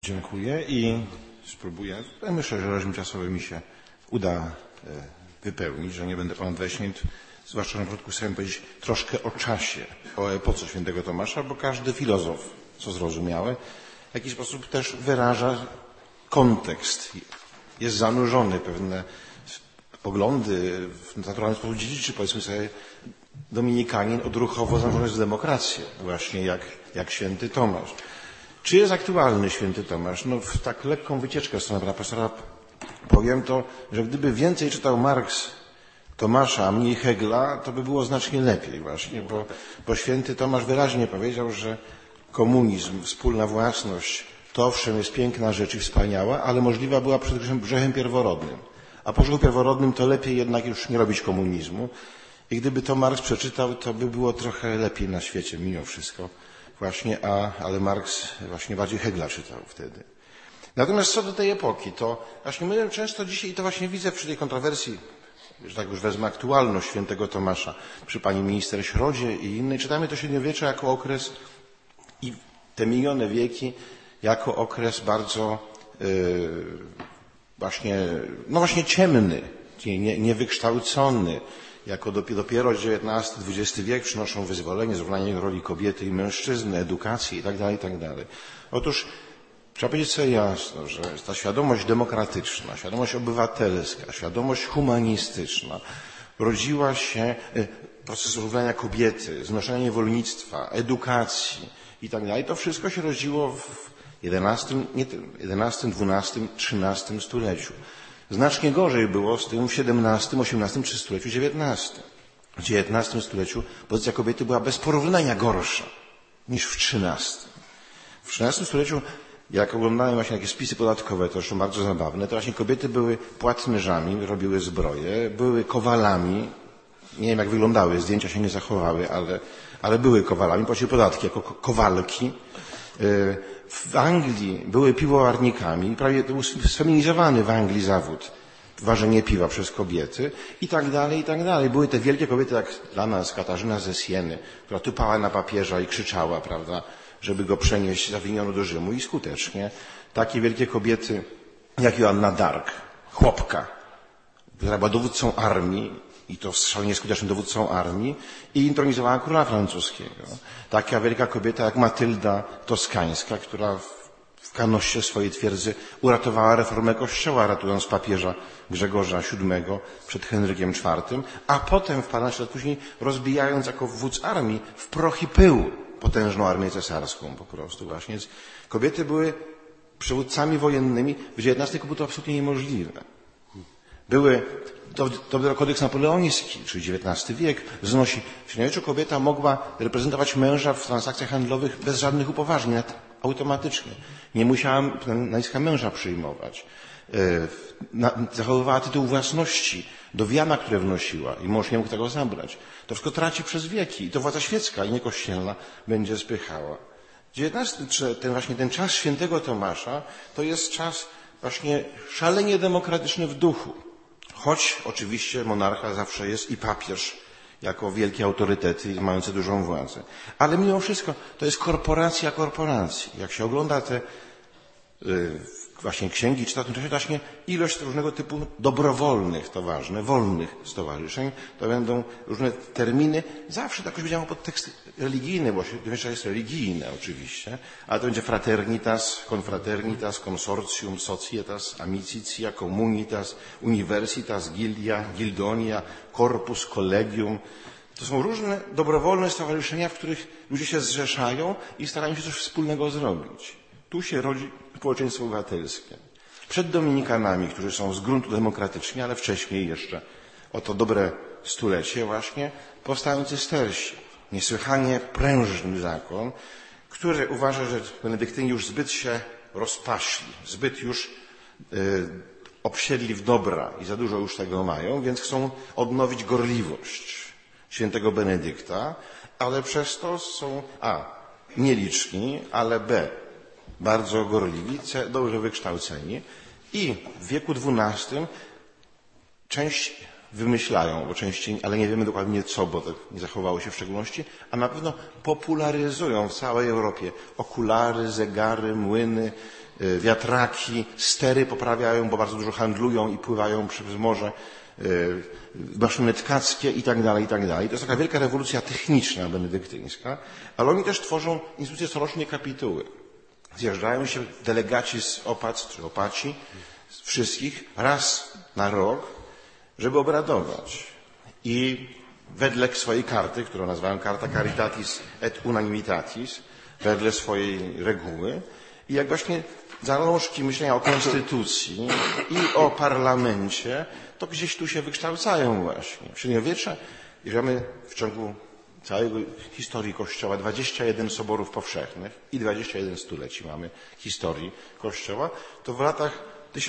Dziękuję i spróbuję. Myślę, że reżim czasowy mi się uda wypełnić, że nie będę ponad 20 minut. Zwłaszcza na początku chciałem powiedzieć troszkę o czasie, o epoce świętego Tomasza, bo każdy filozof, co zrozumiałe, w jakiś sposób też wyraża kontekst. Jest zanurzony pewne poglądy w naturalny sposób dziedziczy, powiedzmy sobie, dominikanin odruchowo zanurzony w demokrację, właśnie jak święty Tomasz. Czy jest aktualny święty Tomasz? No, w tak lekką wycieczkę w stronę pana profesora powiem to, że gdyby więcej czytał Marx Tomasza, a mniej Hegla, to by było znacznie lepiej właśnie, bo święty Tomasz wyraźnie powiedział, że komunizm, wspólna własność, to owszem jest piękna rzecz i wspaniała, ale możliwa była przed grzechem pierworodnym. A po grzechu pierworodnym to lepiej jednak już nie robić komunizmu. I gdyby to Marx przeczytał, to by było trochę lepiej na świecie mimo wszystko. Właśnie, ale Marx właśnie bardziej Hegla czytał wtedy. Natomiast co do tej epoki, to właśnie my często dzisiaj, i to właśnie widzę przy tej kontrowersji, że tak już wezmę aktualność świętego Tomasza, przy pani minister Środzie i innej, czytamy to średniowiecze jako okres i te minione wieki jako okres bardzo właśnie ciemny, niewykształcony, jako dopiero XIX-XX wiek przynoszą wyzwolenie, zrównanie roli kobiety i mężczyzny, edukację itd. Otóż trzeba powiedzieć sobie jasno, że ta świadomość demokratyczna, świadomość obywatelska, świadomość humanistyczna rodziła się proces równania kobiety, znoszenia niewolnictwa, edukacji itd. To wszystko się rodziło w XI, XII, XIII stuleciu. Znacznie gorzej było z tym w XVII, XVIII czy stuleciu XIX. W XIX stuleciu pozycja kobiety była bez porównania gorsza niż w XIII. W XIII stuleciu, jak oglądałem właśnie jakieś spisy podatkowe, to zresztą bardzo zabawne, to właśnie kobiety były płatnerzami, robiły zbroje, były kowalami. Nie wiem jak wyglądały, zdjęcia się nie zachowały, ale były kowalami, płaciły podatki jako kowalki. W Anglii były piwowarnikami, prawie to był sfeminizowany w Anglii zawód, ważenie piwa przez kobiety i tak dalej, i tak dalej. Były te wielkie kobiety jak dla nas Katarzyna ze Sieny, która tupała na papieża i krzyczała, prawda, żeby go przenieść z Avignonu do Rzymu i skutecznie. Takie wielkie kobiety jak Joanna d'Arc, chłopka, która była dowódcą armii i to szalenie skutecznym dowódcą armii i intronizowała króla francuskiego. Taka wielka kobieta jak Matylda Toskańska, która w kanosie swojej twierdzy uratowała reformę kościoła, ratując papieża Grzegorza VII przed Henrykiem IV, a potem w paręnaście lat później rozbijając jako wódz armii w proch i pył potężną armię cesarską po prostu właśnie. Więc kobiety były przywódcami wojennymi. W XIX wieku było to absolutnie niemożliwe. To był kodeks napoleoński, czyli XIX wiek, znosi. W średniowieczu kobieta mogła reprezentować męża w transakcjach handlowych bez żadnych upoważnień, automatycznie. Nie musiała nazwiska męża przyjmować. Zachowywała tytuł własności do wiana, które wnosiła i mąż nie mógł tego zabrać. To wszystko traci przez wieki i to władza świecka i nie kościelna będzie spychała. Ten czas świętego Tomasza to jest czas właśnie szalenie demokratyczny w duchu. Choć oczywiście monarcha zawsze jest i papież jako wielkie autorytety mające dużą władzę. Ale mimo wszystko to jest korporacja korporacji. Jak się ogląda te właśnie księgi, czyta w tym czasie właśnie ilość różnego typu dobrowolnych, to ważne, wolnych stowarzyszeń, to będą różne terminy, zawsze jakoś będzie miało podtekst religijny, bo się jest religijne oczywiście, ale to będzie fraternitas, confraternitas, consortium, societas, amicitia, communitas, universitas, gildia, gildonia, corpus, collegium. To są różne dobrowolne stowarzyszenia, w których ludzie się zrzeszają i starają się coś wspólnego zrobić. Tu się rodzi społeczeństwo obywatelskie. Przed dominikanami, którzy są z gruntu demokratyczni, ale wcześniej jeszcze, oto dobre stulecie właśnie, powstają cystersi. Niesłychanie prężny zakon, który uważa, że benedyktyni już zbyt się rozpaśli, zbyt już obsiedli w dobra i za dużo już tego mają, więc chcą odnowić gorliwość świętego Benedykta, ale przez to są nieliczni, ale bardzo gorliwi, dobrze wykształceni i w wieku XII część wymyślają, bo częściej, ale nie wiemy dokładnie co, bo to nie zachowało się w szczególności, a na pewno popularyzują w całej Europie okulary, zegary, młyny, wiatraki, stery poprawiają, bo bardzo dużo handlują i pływają przez morze, maszyny tkackie i tak dalej, i tak dalej. To jest taka wielka rewolucja techniczna benedyktyńska, ale oni też tworzą instytucje corocznie kapituły. Zjeżdżają się delegaci z Opac czy Opaci, z wszystkich, raz na rok, żeby obradować. I wedle swojej karty, którą nazwałem Carta Caritatis et Unanimitatis, wedle swojej reguły, i jak właśnie zalążki myślenia o konstytucji i o parlamencie, to gdzieś tu się wykształcają właśnie. W średniowieczu, jeżeli mamy w ciągu całej historii Kościoła 21 soborów powszechnych i 21 stuleci mamy historii Kościoła, to w latach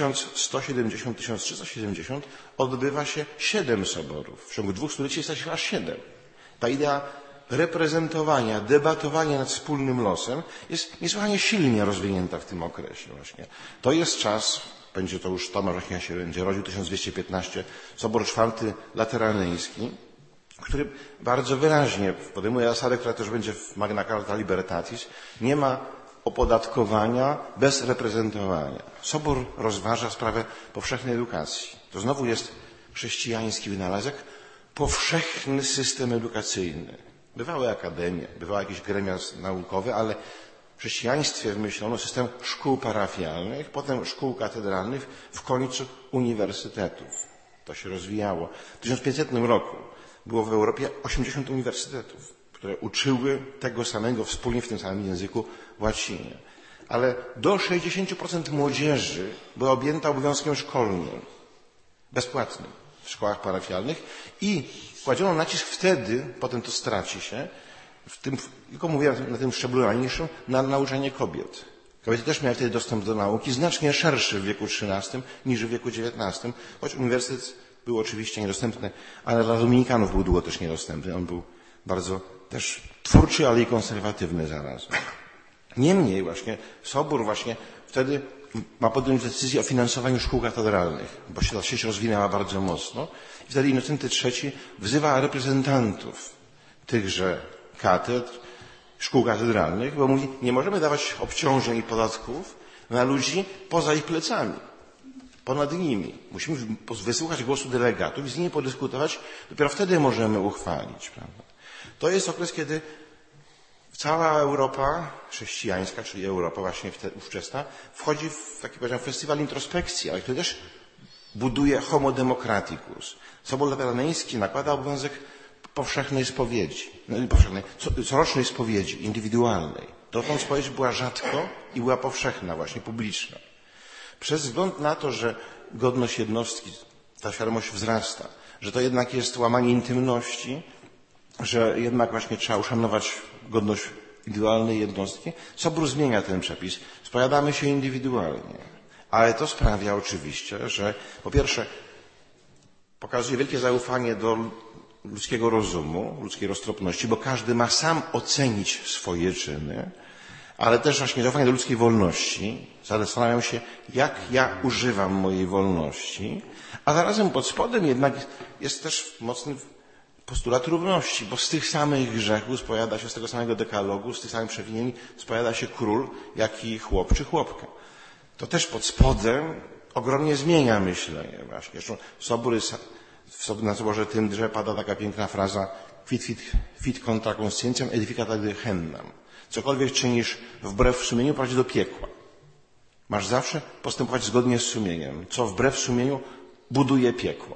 1170-1370 odbywa się 7 soborów. W ciągu 2 stuleci jest aż 7. Ta idea reprezentowania, debatowania nad wspólnym losem jest niesłychanie silnie rozwinięta w tym okresie właśnie. To jest czas, będzie to już Tomasz Ośmian się będzie rodził, 1215, Sobor IV Lateranyjski, który bardzo wyraźnie podejmuje zasadę, która też będzie w Magna Carta Libertatis, nie ma opodatkowania bez reprezentowania. Sobór rozważa sprawę powszechnej edukacji. To znowu jest chrześcijański wynalazek, powszechny system edukacyjny. Bywały akademie, bywały jakieś gremia naukowe, ale w chrześcijaństwie wymyślono system szkół parafialnych, potem szkół katedralnych, w końcu uniwersytetów. To się rozwijało. W 1500 roku było w Europie 80 uniwersytetów, które uczyły tego samego wspólnie w tym samym języku łacinie. Ale do 60% młodzieży była objęta obowiązkiem szkolnym, bezpłatnym w szkołach parafialnych i kładziono nacisk wtedy, potem to straci się, tylko mówię na tym szczeblu najniższym, na nauczanie kobiet. Kobiety też miały wtedy dostęp do nauki, znacznie szerszy w wieku XIII niż w wieku XIX, choć uniwersytet był oczywiście niedostępny, ale dla dominikanów był długo też niedostępny. On był bardzo też twórczy, ale i konserwatywny zarazem. Niemniej właśnie Sobór właśnie wtedy ma podjąć decyzję o finansowaniu szkół katedralnych, bo się ta sieć rozwinęła bardzo mocno. I wtedy Innocenty III wzywa reprezentantów tychże katedr, szkół katedralnych, bo mówi, nie możemy dawać obciążeń i podatków na ludzi poza ich plecami, ponad nimi. Musimy wysłuchać głosu delegatów i z nimi podyskutować, dopiero wtedy możemy uchwalić. Prawda? To jest okres, kiedy cała Europa chrześcijańska, czyli Europa właśnie ówczesna, wchodzi w taki, powiedziałem, festiwal introspekcji, ale który też buduje homo democraticus. Sobór Lateranyjski nakłada obowiązek powszechnej spowiedzi, corocznej spowiedzi, indywidualnej. Dotąd spowiedź była rzadko i była powszechna, właśnie publiczna. Przez wzgląd na to, że godność jednostki, ta świadomość wzrasta, że to jednak jest łamanie intymności, że jednak właśnie trzeba uszanować godność indywidualnej jednostki, Sobór zmienia ten przepis. Spowiadamy się indywidualnie. Ale to sprawia oczywiście, że po pierwsze pokazuje wielkie zaufanie do ludzkiego rozumu, ludzkiej roztropności, bo każdy ma sam ocenić swoje czyny, ale też właśnie zaufanie do ludzkiej wolności. Zastanawiam się, jak ja używam mojej wolności, a zarazem pod spodem jednak jest też mocny postulat równości, bo z tych samych grzechów spowiada się, z tego samego dekalogu, z tych samych przewinień spowiada się król, jak i chłop czy chłopka. To też pod spodem ogromnie zmienia myślenie właśnie. Zresztą na Soborze Tymdrze pada taka piękna fraza fit contra conscientiam edificata gehennam. Cokolwiek czynisz wbrew sumieniu prowadzi do piekła. Masz zawsze postępować zgodnie z sumieniem. Co wbrew sumieniu buduje piekło.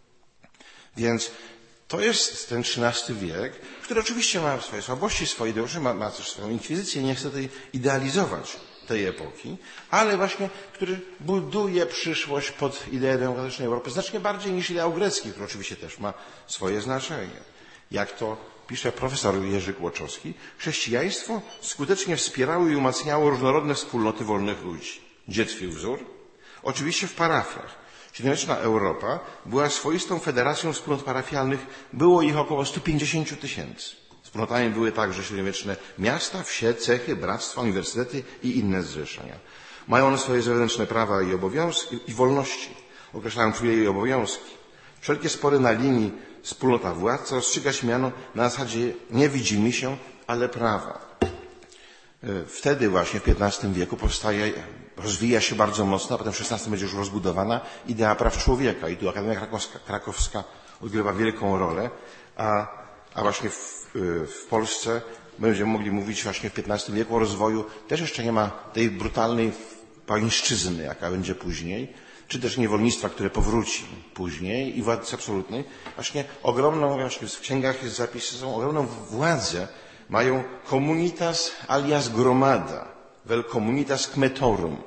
Więc to jest ten XIII wiek, który oczywiście ma swoje słabości, swoje ideologie, ma też swoją inkwizycję, nie chcę tutaj idealizować tej epoki, ale właśnie, który buduje przyszłość pod ideę demokratycznej Europy znacznie bardziej niż ideał grecki, który oczywiście też ma swoje znaczenie. Jak to pisze profesor Jerzy Kłoczowski, chrześcijaństwo skutecznie wspierało i umacniało różnorodne wspólnoty wolnych ludzi. Gdzie tkwił wzór? Oczywiście w parafiach. Średniowieczna Europa była swoistą federacją wspólnot parafialnych, było ich około 150 000. Wspólnotami były także średniowieczne miasta, wsie, cechy, bractwa, uniwersytety i inne zrzeszenia. Mają one swoje zewnętrzne prawa i obowiązki i wolności. Określają przywileje i obowiązki. Wszelkie spory na linii wspólnota władca rozstrzygać miano na zasadzie nie widzimy się, ale prawa. Wtedy właśnie w XV wieku powstaje rozwija się bardzo mocno, a potem w XVI będzie już rozbudowana idea praw człowieka. I tu Akademia Krakowska odgrywa wielką rolę, a właśnie w Polsce będziemy mogli mówić właśnie w XV wieku o rozwoju. Też jeszcze nie ma tej brutalnej pańszczyzny, jaka będzie później, czy też niewolnictwa, które powróci później i władzy absolutnej. Właśnie w księgach jest zapisy, są ogromną władzę mają communitas alias gromada, vel communitas kmetorum,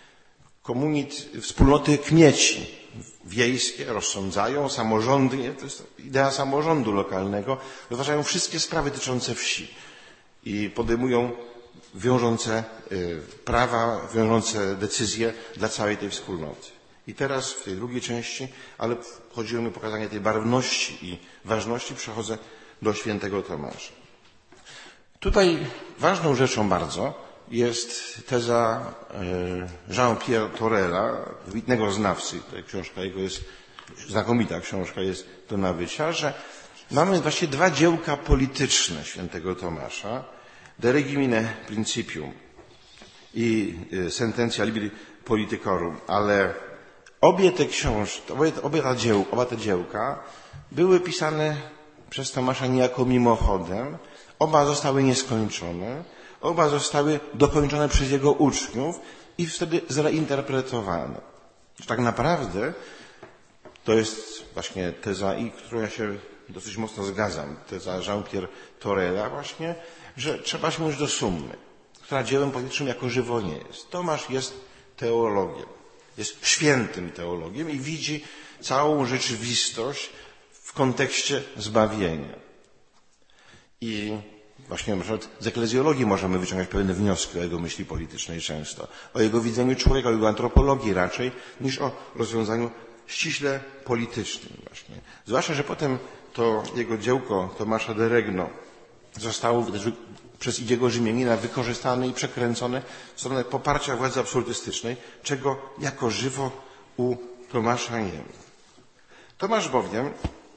wspólnoty kmieci wiejskie rozsądzają, samorządy, to jest idea samorządu lokalnego, rozważają wszystkie sprawy dotyczące wsi i podejmują wiążące prawa, wiążące decyzje dla całej tej wspólnoty. I teraz w tej drugiej części, ale chodziło mi o pokazanie tej barwności i ważności, przechodzę do świętego Tomasza. Tutaj ważną rzeczą bardzo jest teza Jean-Pierre Torela, wybitnego znawcy, książka jego jest znakomita, książka jest do nabycia, że mamy właśnie dwa dziełka polityczne świętego Tomasza, De Regimine Principium i Sententia Liberi Politicorum, ale obie te książki, oba te dziełka były pisane przez Tomasza niejako mimochodem, oba zostały nieskończone, oba zostały dokończone przez jego uczniów i wtedy zreinterpretowane. Tak naprawdę to jest właśnie teza, i którą ja się dosyć mocno zgadzam, teza Jean-Pierre Torela właśnie, że trzeba sięgnąć do summy, która dziełem politycznym jako żywo nie jest. Tomasz jest teologiem, jest świętym teologiem i widzi całą rzeczywistość w kontekście zbawienia. I właśnie na przykład z eklezjologii możemy wyciągać pewne wnioski o jego myśli politycznej często, o jego widzeniu człowieka, o jego antropologii raczej, niż o rozwiązaniu ściśle politycznym właśnie. Zwłaszcza, że potem to jego dziełko Tomasza de Regno zostało przez Idziego Rzymianina wykorzystane i przekręcone w stronę poparcia władzy absolutystycznej, czego jako żywo u Tomasza nie ma. Tomasz bowiem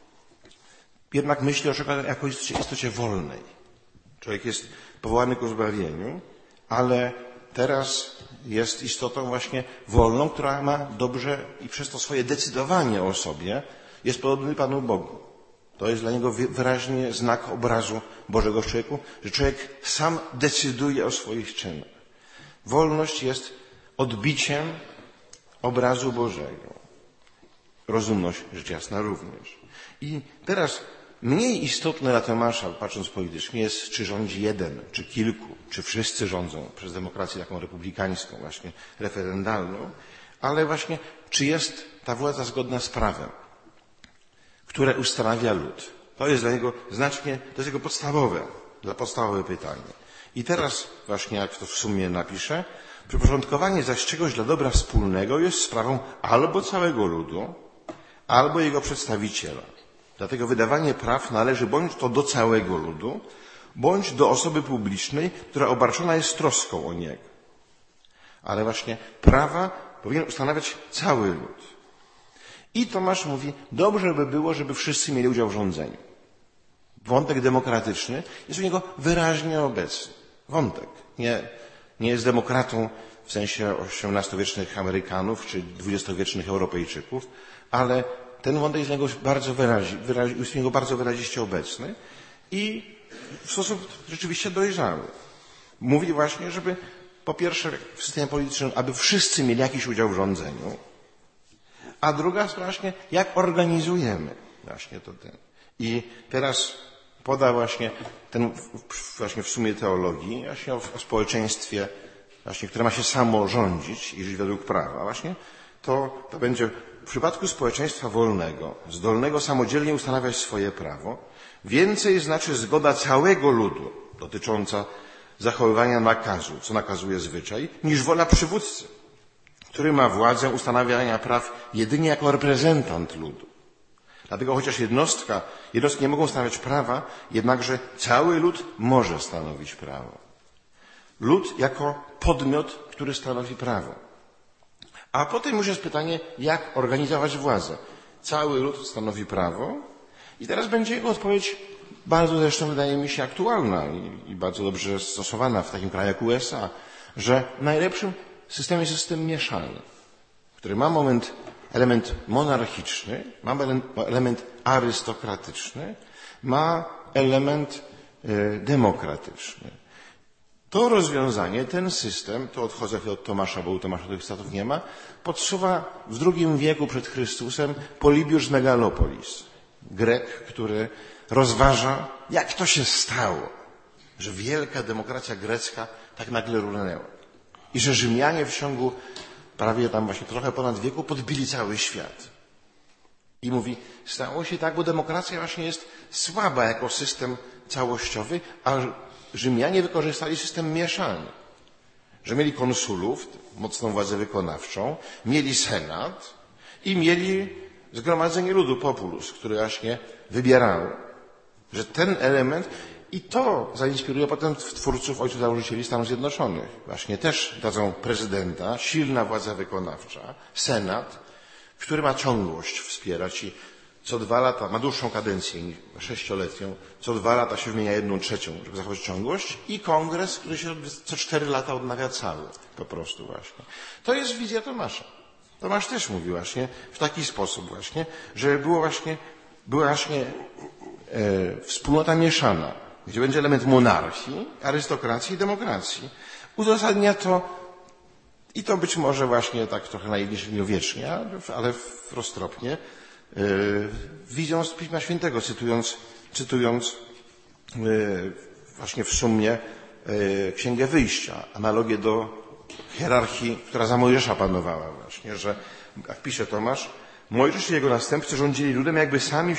jednak myśli o człowieku jako istocie wolnej. Człowiek jest powołany ku zbawieniu, ale teraz jest istotą właśnie wolną, która ma dobrze i przez to swoje decydowanie o sobie jest podobny Panu Bogu. To jest dla niego wyraźnie znak obrazu Bożego w człowieku, że człowiek sam decyduje o swoich czynach. Wolność jest odbiciem obrazu Bożego. Rozumność, rzecz jasna, również. I teraz mniej istotne dla Tomasza, patrząc politycznie, jest, czy rządzi jeden, czy kilku, czy wszyscy rządzą przez demokrację taką republikańską, właśnie referendalną, ale właśnie, czy jest ta władza zgodna z prawem, które ustanawia lud. To jest dla niego znacznie, to jest jego podstawowe pytanie. I teraz właśnie, jak to w sumie napiszę, przyporządkowanie zaś czegoś dla dobra wspólnego jest sprawą albo całego ludu, albo jego przedstawiciela. Dlatego wydawanie praw należy bądź to do całego ludu, bądź do osoby publicznej, która obarczona jest troską o niego. Ale właśnie prawa powinien ustanawiać cały lud. I Tomasz mówi, dobrze by było, żeby wszyscy mieli udział w rządzeniu. Wątek demokratyczny jest u niego wyraźnie obecny. Wątek. Nie jest demokratą w sensie XVIII-wiecznych Amerykanów czy XX-wiecznych Europejczyków, ale ten wątek jest u niego bardzo wyraziście obecny i w sposób rzeczywiście dojrzały. Mówi właśnie, żeby po pierwsze w systemie politycznym, aby wszyscy mieli jakiś udział w rządzeniu, a druga sprawa właśnie, jak organizujemy właśnie to ten. I teraz poda właśnie właśnie w sumie teologii, właśnie o społeczeństwie, właśnie, które ma się samo rządzić i żyć według prawa, właśnie, to będzie w przypadku społeczeństwa wolnego, zdolnego samodzielnie ustanawiać swoje prawo, więcej znaczy zgoda całego ludu dotycząca zachowywania nakazu, co nakazuje zwyczaj, niż wola przywódcy, który ma władzę ustanawiania praw jedynie jako reprezentant ludu. Dlatego chociaż jednostki nie mogą stanowić prawa, jednakże cały lud może stanowić prawo. Lud jako podmiot, który stanowi prawo. A potem już jest pytanie, jak organizować władzę. Cały lud stanowi prawo i teraz będzie jego odpowiedź bardzo zresztą wydaje mi się aktualna i bardzo dobrze stosowana w takim kraju jak USA, że najlepszym system jest system mieszany, który ma element monarchiczny, ma element arystokratyczny, ma element demokratyczny. To rozwiązanie, ten system, to odchodzę od Tomasza, bo u Tomasza tych cytatów nie ma, podsuwa w II wieku przed Chrystusem Polybiusz z Megalopolis, Grek, który rozważa, jak to się stało, że wielka demokracja grecka tak nagle runęła i że Rzymianie w ciągu prawie tam właśnie trochę ponad wieku podbili cały świat. I mówi, stało się tak, bo demokracja właśnie jest słaba jako system całościowy, a Rzymianie wykorzystali system mieszany. Że mieli konsulów, mocną władzę wykonawczą, mieli senat i mieli zgromadzenie ludu, populus, który właśnie wybierało. Że ten element i to zainspiruje potem twórców, ojców założycieli Stanów Zjednoczonych. Właśnie też dadzą prezydenta, silna władza wykonawcza, senat, który ma ciągłość wspierać i co 2 lata, ma dłuższą kadencję, 6-letnią, co 2 lata się wymienia 1/3, żeby zachować ciągłość i kongres, który się co 4 lata odnawia cały, po prostu właśnie. To jest wizja Tomasza. Tomasz też mówi właśnie w taki sposób właśnie, że była właśnie wspólnota mieszana, gdzie będzie element monarchii, arystokracji i demokracji. Uzasadnia to i to być może właśnie tak trochę naiwnie średniowiecznie, ale roztropnie, wizją z Pisma Świętego, cytując właśnie w sumie Księgę Wyjścia, analogię do hierarchii, która za Mojżesza panowała właśnie, że jak pisze Tomasz, Mojżesz i jego następcy rządzili ludem jakby sami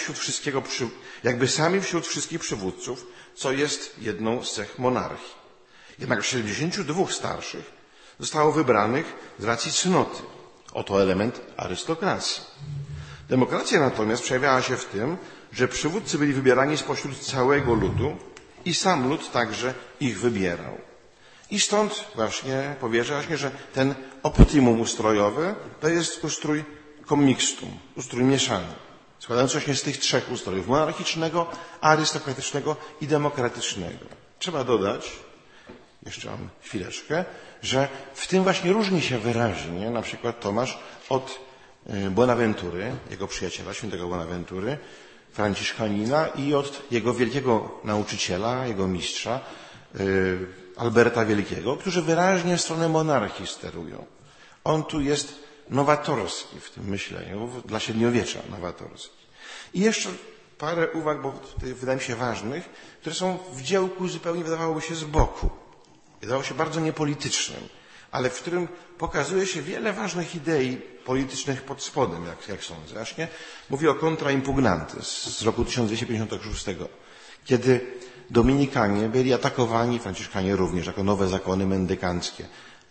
wśród wszystkich przywódców, co jest jedną z cech monarchii. Jednak 72 starszych zostało wybranych z racji cnoty. Oto element arystokracji. Demokracja natomiast przejawiała się w tym, że przywódcy byli wybierani spośród całego ludu i sam lud także ich wybierał. I stąd właśnie powierza się, że ten optimum ustrojowy to jest ustrój commixtum, ustrój mieszany, składający się z tych 3 ustrojów, monarchicznego, arystokratycznego i demokratycznego. Trzeba dodać, jeszcze mam chwileczkę, że w tym właśnie różni się wyraźnie na przykład Tomasz od Bonaventury, jego przyjaciela, świętego Bonaventury, franciszkanina i od jego wielkiego nauczyciela, jego mistrza, Alberta Wielkiego, którzy wyraźnie w stronę monarchii sterują. On tu jest nowatorski w tym myśleniu, dla średniowiecza nowatorski. I jeszcze parę uwag, bo wydaje mi się ważnych, które są w dziełku zupełnie wydawałoby się z boku. Wydawało się bardzo niepolitycznym, ale w którym pokazuje się wiele ważnych idei politycznych pod spodem, jak sądzę. Właśnie mówię o Contra Impugnantes z roku 1256, kiedy Dominikanie byli atakowani, Franciszkanie również, jako nowe zakony mendykanckie,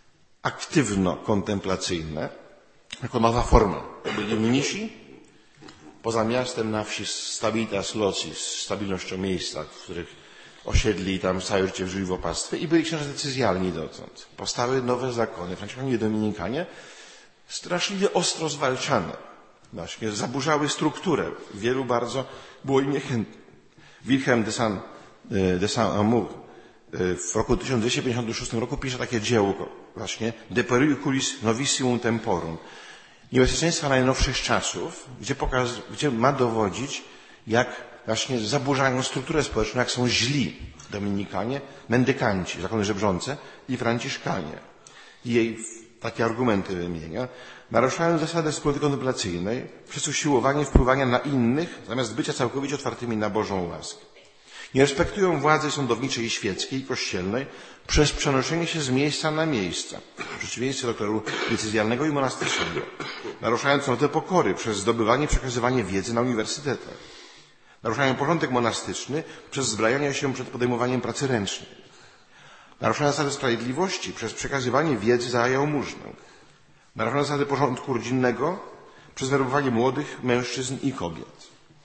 aktywno-kontemplacyjne, jako nowa forma. To byli mnisi, poza miastem na wsi stabilitas locis, stabilnością miejsca, w których osiedli tam całe życie żyli w opactwie i byli księża decyzjalni dotąd. Powstały nowe zakony, Franciszkanie i Dominikanie, straszliwie ostro zwalczane. Właśnie zaburzały strukturę. Wielu bardzo było im niechętnych. Wilhelm de Saint-Amour w roku 1256 roku pisze takie dziełko właśnie De periculis novissimum temporum. Niebezpieczeństwa najnowszych czasów, gdzie ma dowodzić, jak właśnie zaburzają strukturę społeczną, jak są źli Dominikanie, mendykanci, zakony żebrzące i Franciszkanie. I jej takie argumenty wymienia. Naruszają zasadę wspólnoty kontemplacyjnej przez usiłowanie wpływania na innych, zamiast bycia całkowicie otwartymi na Bożą łaskę. Nie respektują władzy sądowniczej i świeckiej, i kościelnej przez przenoszenie się z miejsca na miejsce, w przeciwieństwie do kleru decyzjalnego i monastycznego. Naruszają cnotę pokory przez zdobywanie i przekazywanie wiedzy na uniwersytetach. Naruszają porządek monastyczny przez zbrajanie się przed podejmowaniem pracy ręcznej. Naruszają zasady sprawiedliwości przez przekazywanie wiedzy za jałmużnę. Naruszają zasady porządku rodzinnego przez werbowanie młodych mężczyzn i kobiet.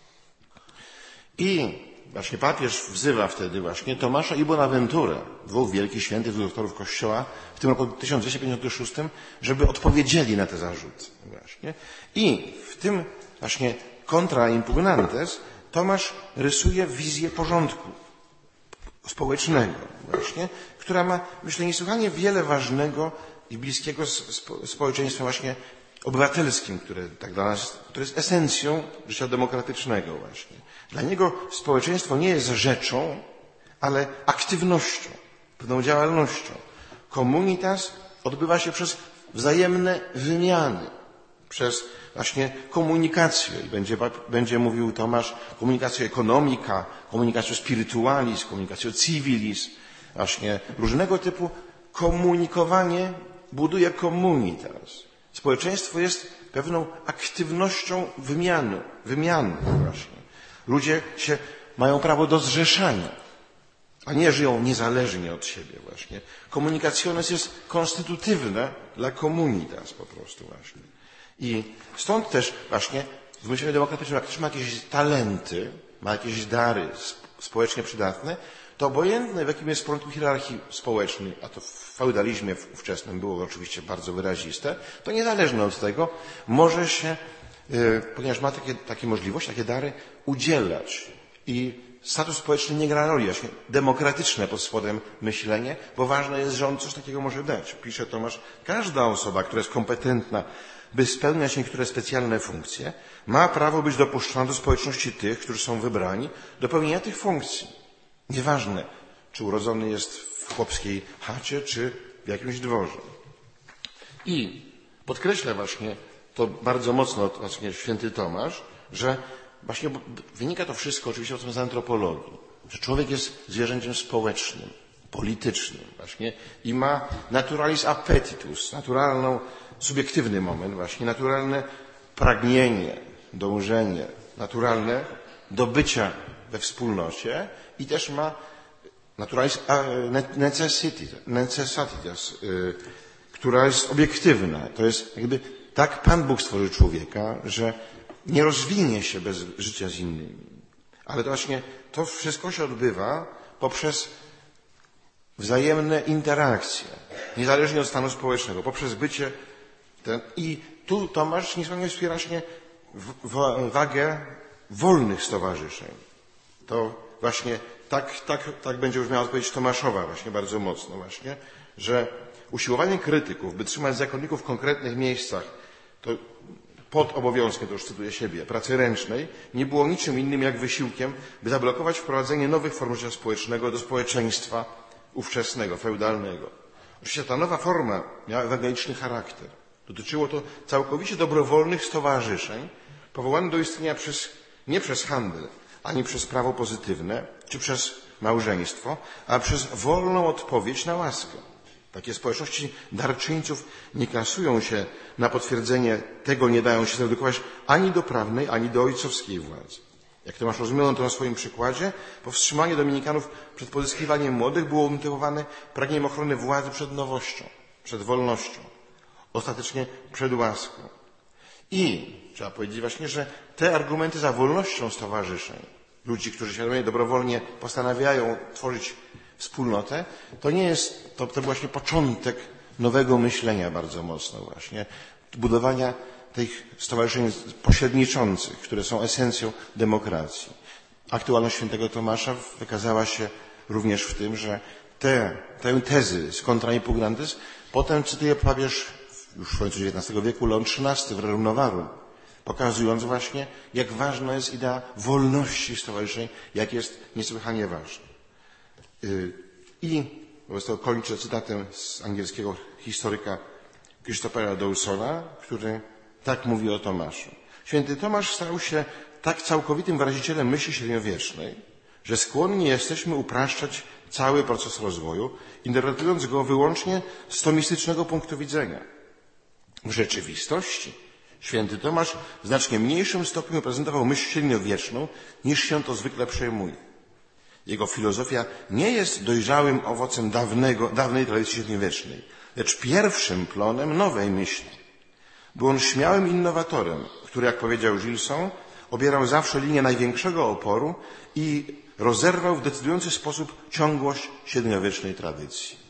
I właśnie papież wzywa wtedy właśnie Tomasza i Bonaventurę, 2 wielkich świętych doktorów Kościoła, w tym roku 1256, żeby odpowiedzieli na te zarzuty. Właśnie. I w tym właśnie Contra Impugnantes Tomasz rysuje wizję porządku społecznego właśnie, która ma, myślę, niesłychanie wiele ważnego i bliskiego społeczeństwem właśnie obywatelskim, które jest esencją życia demokratycznego właśnie. Dla niego społeczeństwo nie jest rzeczą, ale aktywnością, pewną działalnością. Communitas odbywa się przez wzajemne wymiany, przez właśnie komunikację. I będzie mówił Tomasz, komunikację economica, komunikację spiritualis, komunikację civilis, właśnie różnego typu komunikowanie buduje communitas. Społeczeństwo jest pewną aktywnością wymiany właśnie. Ludzie mają prawo do zrzeszania, a nie żyją niezależnie od siebie właśnie. Communicationes jest konstytutywne dla communitas po prostu właśnie. I stąd też właśnie w myśleniu demokratycznym, jak ktoś ma jakieś talenty, ma jakieś dary społecznie przydatne, to obojętne w jakim jest porządku hierarchii społecznej, a to w feudalizmie ówczesnym było oczywiście bardzo wyraziste, to niezależnie od tego może się, ponieważ ma takie możliwości, takie dary, udzielać. I status społeczny nie gra roli, właśnie demokratyczne pod spodem myślenie, bo ważne jest, że on coś takiego może dać. Pisze Tomasz, każda osoba, która jest kompetentna, by spełniać niektóre specjalne funkcje, ma prawo być dopuszczona do społeczności tych, którzy są wybrani do pełnienia tych funkcji. Nieważne, czy urodzony jest w chłopskiej chacie, czy w jakimś dworze. I podkreśla właśnie to bardzo mocno właśnie święty Tomasz, że właśnie wynika to wszystko oczywiście z antropologii, że człowiek jest zwierzęciem społecznym, politycznym właśnie i ma naturalis appetitus, subiektywny moment właśnie, naturalne pragnienie, dążenie, naturalne do bycia we wspólnocie i też ma naturalis necessitas, która jest obiektywna. To jest jakby tak Pan Bóg stworzył człowieka, że nie rozwinie się bez życia z innymi. Ale to właśnie to wszystko się odbywa poprzez wzajemne interakcje, niezależnie od stanu społecznego, poprzez bycie i tu Tomasz niesłychanie wspiera właśnie wagę wolnych stowarzyszeń. To właśnie tak będzie już miała odpowiedź Tomaszowa właśnie bardzo mocno właśnie, że usiłowanie krytyków, by trzymać zakonników w konkretnych miejscach, to pod obowiązkiem, to już cytuję siebie, pracy ręcznej, nie było niczym innym jak wysiłkiem, by zablokować wprowadzenie nowych form życia społecznego do społeczeństwa ówczesnego, feudalnego. Oczywiście ta nowa forma miała ewangeliczny charakter. Dotyczyło to całkowicie dobrowolnych stowarzyszeń, powołanych do istnienia nie przez handel, ani przez prawo pozytywne, czy przez małżeństwo, a przez wolną odpowiedź na łaskę. Takie społeczności darczyńców nie klasują się na potwierdzenie tego, nie dają się zredukować ani do prawnej, ani do ojcowskiej władzy. Jak Tomasz rozumiał to na swoim przykładzie, powstrzymanie dominikanów przed pozyskiwaniem młodych było umotywowane pragnieniem ochrony władzy przed nowością, przed wolnością, ostatecznie przed łaską. I trzeba powiedzieć właśnie, że te argumenty za wolnością stowarzyszeń, ludzi, którzy świadomie, dobrowolnie postanawiają tworzyć wspólnotę, to był właśnie początek nowego myślenia bardzo mocno właśnie, budowania tych stowarzyszeń pośredniczących, które są esencją demokracji. Aktualność świętego Tomasza wykazała się również w tym, że tę tezy z contra impugnantes potem cytuje papież już w końcu XIX wieku Leon XIII w Rerum Novarum, pokazując właśnie, jak ważna jest idea wolności stowarzyszeń, jak jest niesłychanie ważna. I wobec tego kończę cytatem z angielskiego historyka Christophera Dawsona, który tak mówi o Tomaszu. Święty Tomasz stał się tak całkowitym wyrazicielem myśli średniowiecznej, że skłonni jesteśmy upraszczać cały proces rozwoju, interpretując go wyłącznie z tomistycznego punktu widzenia. W rzeczywistości święty Tomasz w znacznie mniejszym stopniu prezentował myśl średniowieczną, niż się to zwykle przejmuje. Jego filozofia nie jest dojrzałym owocem dawnej tradycji średniowiecznej, lecz pierwszym plonem nowej myśli. Był on śmiałym innowatorem, który, jak powiedział Gilson, obierał zawsze linię największego oporu i rozerwał w decydujący sposób ciągłość średniowiecznej tradycji.